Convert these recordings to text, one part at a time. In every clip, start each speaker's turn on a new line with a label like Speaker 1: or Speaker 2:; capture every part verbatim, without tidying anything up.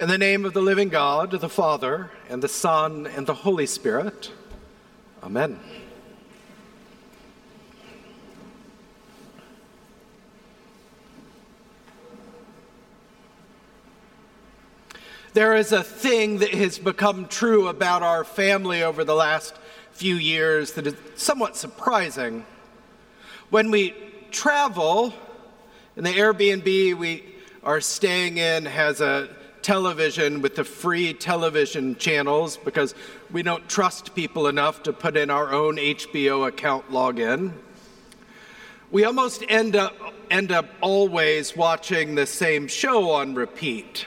Speaker 1: In the name of the living God, the Father, and the Son, and the Holy Spirit. Amen. There is a thing that has become true about our family over the last few years that is somewhat surprising. When we travel, and the Airbnb we are staying in has a television with the free television channels because we don't trust people enough to put in our own H B O account login. We almost end up end up always watching the same show on repeat.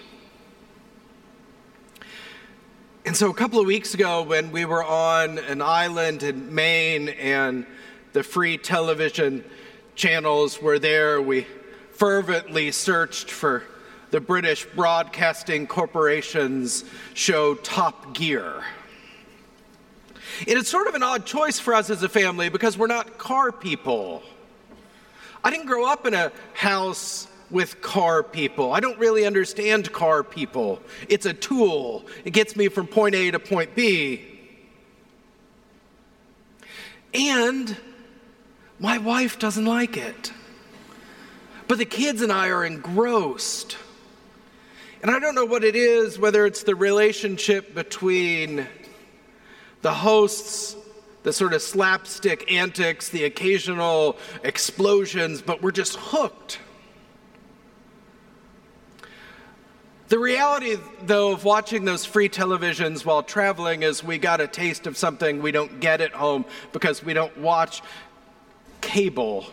Speaker 1: And so a couple of weeks ago when we were on an island in Maine and the free television channels were there, we fervently searched for the British Broadcasting Corporation's show Top Gear. And it's sort of an odd choice for us as a family because we're not car people. I didn't grow up in a house with car people. I don't really understand car people. It's a tool. It gets me from point A to point B. And my wife doesn't like it. But the kids and I are engrossed. And I don't know what it is, whether it's the relationship between the hosts, the sort of slapstick antics, the occasional explosions, but we're just hooked. The reality, though, of watching those free televisions while traveling is we got a taste of something we don't get at home because we don't watch cable.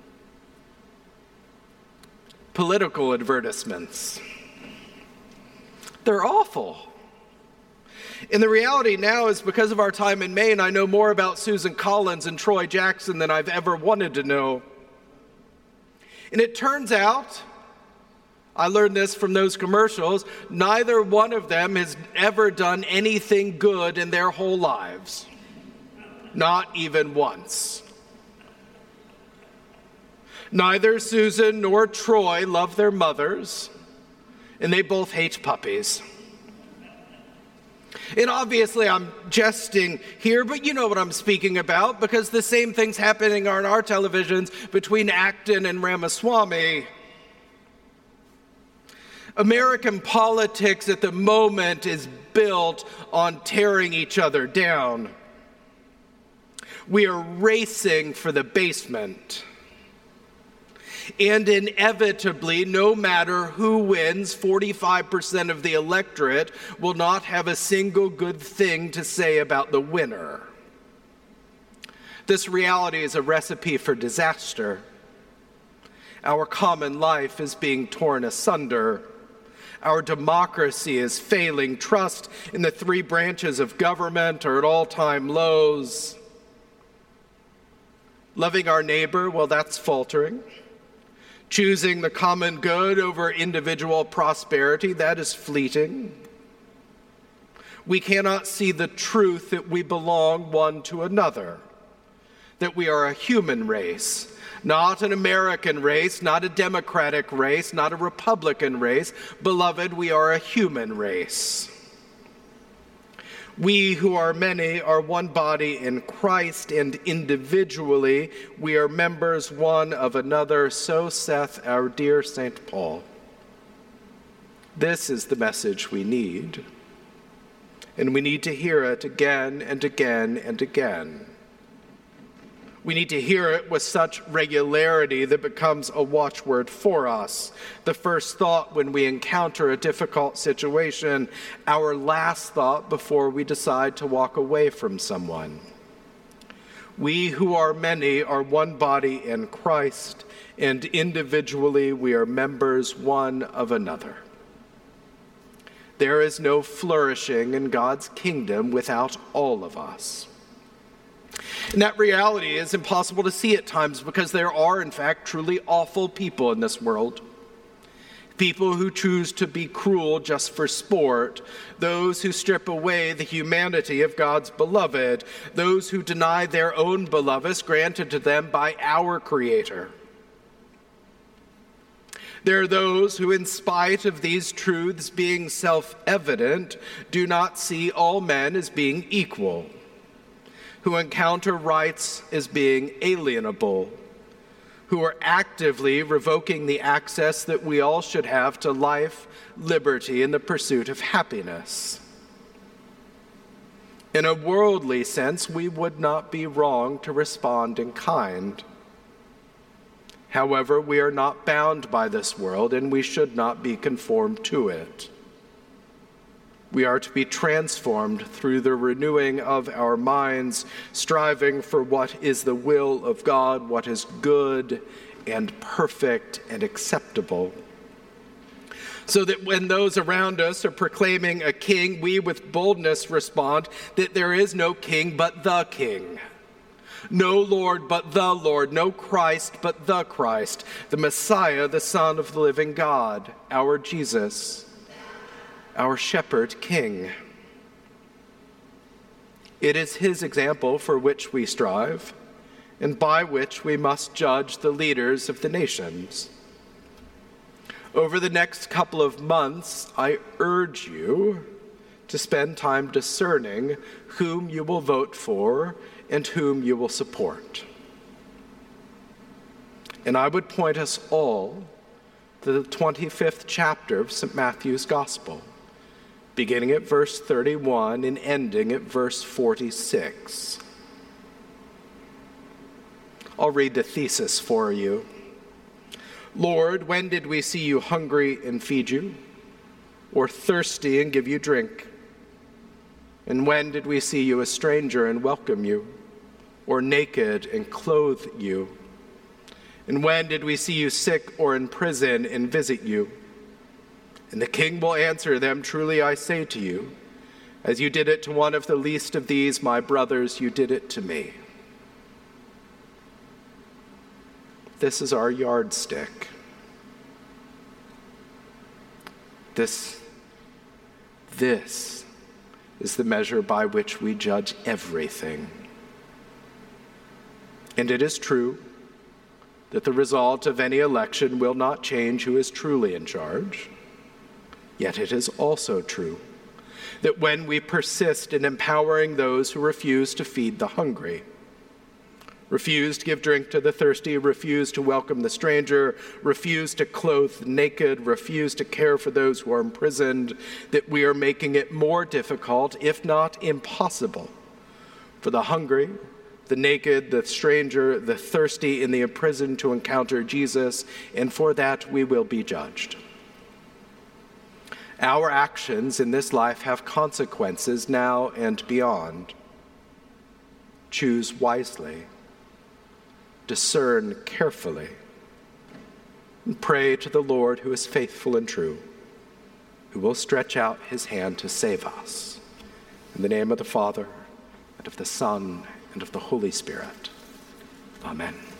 Speaker 1: Political advertisements. They're awful. And the reality now is because of our time in Maine, I know more about Susan Collins and Troy Jackson than I've ever wanted to know. And it turns out, I learned this from those commercials, neither one of them has ever done anything good in their whole lives. Not even once. Neither Susan nor Troy love their mothers, and they both hate puppies. And obviously I'm jesting here, but you know what I'm speaking about, because the same thing's happening on our televisions between Acton and Ramaswamy. American politics at the moment is built on tearing each other down. We are racing for the basement. And inevitably, no matter who wins, forty-five percent of the electorate will not have a single good thing to say about the winner. This reality is a recipe for disaster. Our common life is being torn asunder. Our democracy is failing. Trust in the three branches of government are at all-time lows. Loving our neighbor, well, that's faltering. Choosing the common good over individual prosperity, that is fleeting. We cannot see the truth that we belong one to another, that we are a human race, not an American race, not a democratic race, not a Republican race. Beloved, we are a human race. We who are many are one body in Christ, and individually we are members one of another, so saith our dear Saint Paul. This is the message we need, and we need to hear it again and again and again. We need to hear it with such regularity that it becomes a watchword for us. The first thought when we encounter a difficult situation, our last thought before we decide to walk away from someone. We who are many are one body in Christ, and individually we are members one of another. There is no flourishing in God's kingdom without all of us. And that reality is impossible to see at times because there are, in fact, truly awful people in this world. People who choose to be cruel just for sport, those who strip away the humanity of God's beloved, those who deny their own beloveds granted to them by our Creator. There are those who, in spite of these truths being self-evident, do not see all men as being equal, who encounter rights as being alienable, who are actively revoking the access that we all should have to life, liberty, and the pursuit of happiness. In a worldly sense, we would not be wrong to respond in kind. However, we are not bound by this world, and we should not be conformed to it. We are to be transformed through the renewing of our minds, striving for what is the will of God, what is good and perfect and acceptable. So that when those around us are proclaiming a king, we with boldness respond that there is no king but the King. No Lord but the Lord, no Christ but the Christ, the Messiah, the Son of the living God, our Jesus, our Shepherd King. It is his example for which we strive, and by which we must judge the leaders of the nations. Over the next couple of months, I urge you to spend time discerning whom you will vote for and whom you will support. And I would point us all to the twenty-fifth chapter of Saint Matthew's Gospel, beginning at verse thirty-one and ending at verse forty-six. I'll read the thesis for you. Lord, when did we see you hungry and feed you, or thirsty and give you drink? And when did we see you a stranger and welcome you, or naked and clothe you? And when did we see you sick or in prison and visit you? And the king will answer them, truly I say to you, as you did it to one of the least of these, my brothers, you did it to me. This is our yardstick. This, this is the measure by which we judge everything. And it is true that the result of any election will not change who is truly in charge. Yet it is also true that when we persist in empowering those who refuse to feed the hungry, refuse to give drink to the thirsty, refuse to welcome the stranger, refuse to clothe the naked, refuse to care for those who are imprisoned, that we are making it more difficult, if not impossible, for the hungry, the naked, the stranger, the thirsty, and the imprisoned to encounter Jesus, and for that we will be judged. Our actions in this life have consequences now and beyond. Choose wisely. Discern carefully, and pray to the Lord who is faithful and true, who will stretch out his hand to save us. In the name of the Father, and of the Son, and of the Holy Spirit. Amen.